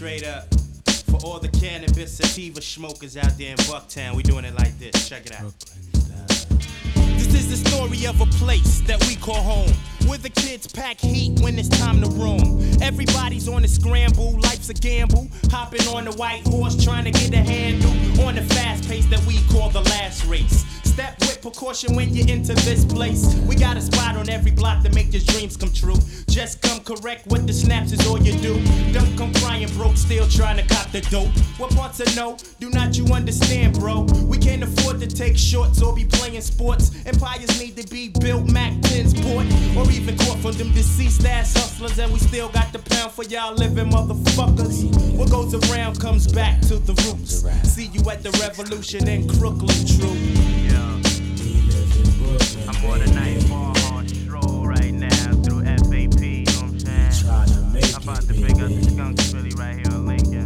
Straight up. For all the cannabis sativa smokers out there in Bucktown, we doing it like this. Check it out. This is the story of a place that we call home, where the kids pack heat when it's time to roam. Everybody's on a scramble, life's a gamble. Hopping on the white horse, trying to get a handle on the fast pace that we call the last race. Step with precaution when you enter this place. We got a spot on every block to make your dreams come true. Just come correct with the snaps is all you do. Don't come crying broke, still trying to cop the dope. What parts of no do not you understand, bro? We can't afford to take shorts or be playing sports. Empires need to be built, Mac 10s bought, or even caught from them deceased ass hustlers. And we still got the pound for y'all living motherfuckers. What goes around comes back to the roots. See you at the revolution in Crooklyn, true. I'm on a nightfall on stroll right now through FAP, you know what I'm saying? I'm about to pick up the skunk Philly right here on Lincoln.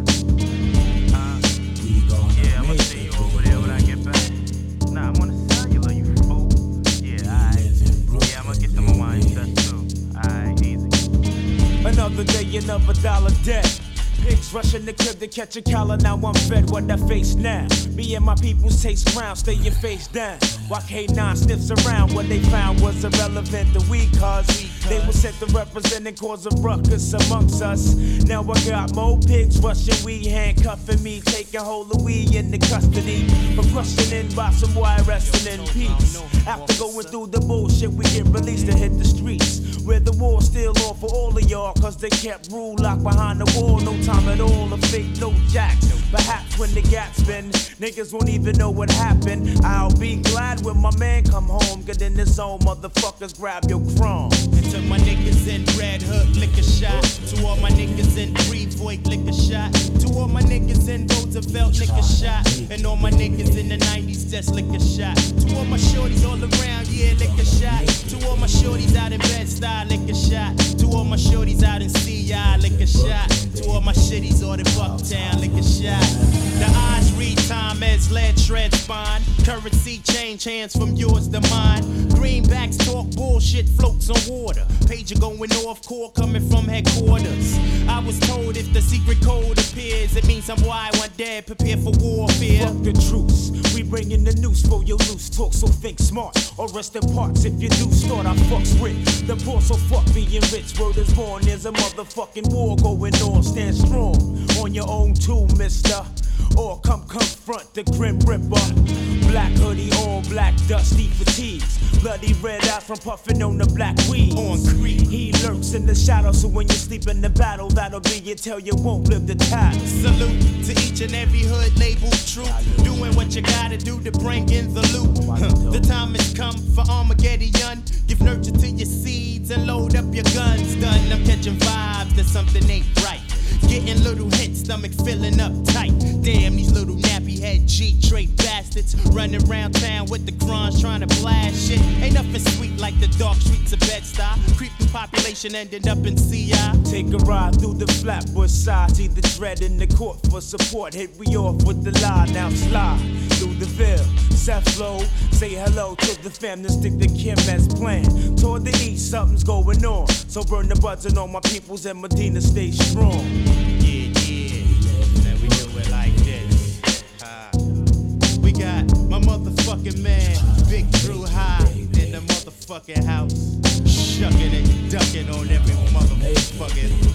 Yeah, I'ma see you over there when I get back. Nah, I'm on the cellular, you fool. Yeah, alright. Yeah, I'ma get some of mine touch too. Alright, easy. Another day, another dollar debt. Pigs rushing the crib to catch a collar, now I'm fed what I face now. Me and my peoples taste ground, stay your face down. While K9 sniffs around, what they found was irrelevant to we cause they were sent to represent and cause a ruckus amongst us. Now I got more pigs rushing, we handcuffing me, taking hold of we into custody. But questioning by some wire wrestling in peace. After going through the bullshit, we get released to hit the streets. Where the war's still on for all of y'all, cause they kept rule locked behind the wall. No time at all, a fake no jacks. Perhaps when the gap's been, niggas won't even know what happened. I'll be glad when my man come home, get in his own motherfuckers, grab your chrome. And to my niggas in Red Hook, lick a shot. To all my niggas in Brevoort, lick a shot. To all my niggas in Roosevelt, lick a shot. And all my niggas in the 90s, just lick a shot. To all my shorties all around, yeah, lick a shot. To all my shorties out in Bed-Stuy, lick a shot. To all my shorties out in CI, lick a shot. To all my shitties all in Bucktown, lick a shot. The eyes read time as lead shred spine. Currency change hands from yours to mine. Greenbacks talk bullshit, floats on water. Pager going off core coming from headquarters. I was told if the secret code appears, it means I'm wide one dead, prepare for warfare. Fuck the truce, we bringing the noose for your loose talk, so think smart or rest in parts. If you do start, I fucks with the poor, so fuck being rich. Word is born, there's a motherfucking war going on. Stand strong on your own too, mister. Or come confront the Grim Ripper. Black hoodie, all black, dusty fatigues. Bloody red eyes from puffing on the black weed. On creep, he lurks in the shadows, so when you sleep in the battle, that'll be your tell you won't live the tide. Salute to each and every hood labeled true. Doing what you gotta do to bring in the loot. The time has come for Armageddon. Give nurture to your seeds and load up your guns. Done, I'm catching vibes that something ain't right. Getting little hits, stomach filling up tight. Damn, these little nappy head G-tray bastards running around town with the crons trying to blast shit. Ain't nothing sweet like the dark streets of Bed-Stuy. Creeping population ended up in CI. Take a ride through the Flatbush side, see the dread in the court for support. Hit we off with the lie, now slide through the Ville. Seth Low, say hello to the fam, then stick to Kim as planned. Toward the east, something's going on, so burn the buds and all my peoples in Medina stay strong. Yeah, then we do it like this. We got my motherfucking man, Big Drew High, in the motherfucking house. Shucking and ducking on every motherfucking